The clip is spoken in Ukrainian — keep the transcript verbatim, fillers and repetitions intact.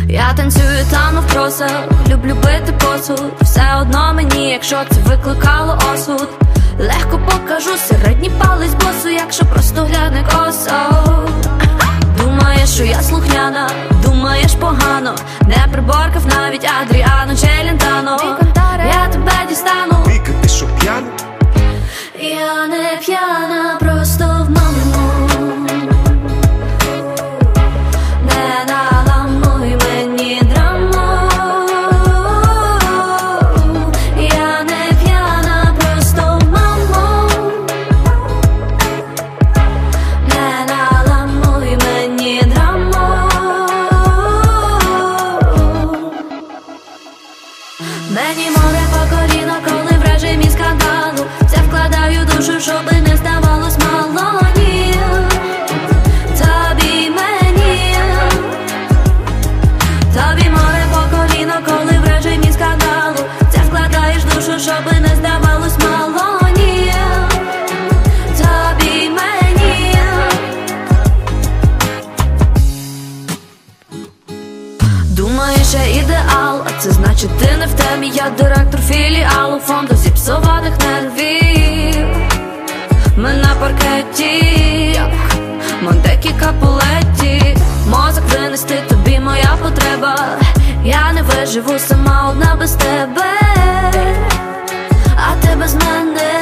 Я танцюю там навпросах, люблю бити посуд. Все одно мені, якщо це викликало осуд. Легко покажу середній палець босу, якщо просто гляне косо. Думаєш, що я слухняна, думаєш погано. Не приборкав навіть Адріано Челентано. Я тебе дістану. Віка, ти що п'яна? Я не п'яна, просто в маму. Не наламуй мені драму. Я не п'яна, просто в маму. Не наламуй мені драму. Мені море по коліна, коли в режимі скандалу. Це вкладаю душу, щоби не здавалось мало. Ні, тобі мені. Тобі море по коліна, коли в режимі скандалу. Це вкладаєш душу, щоби не здавалось мало. Ні, тобі мені. Думаєш, я ідеал, а це значить ти не в темі. Я директор філіалу фонду зіпсованих нервів. Ми на паркеті, Монтекі Капулетті. Мозок винести тобі моя потреба. Я не виживу сама одна без тебе, а ти без мене.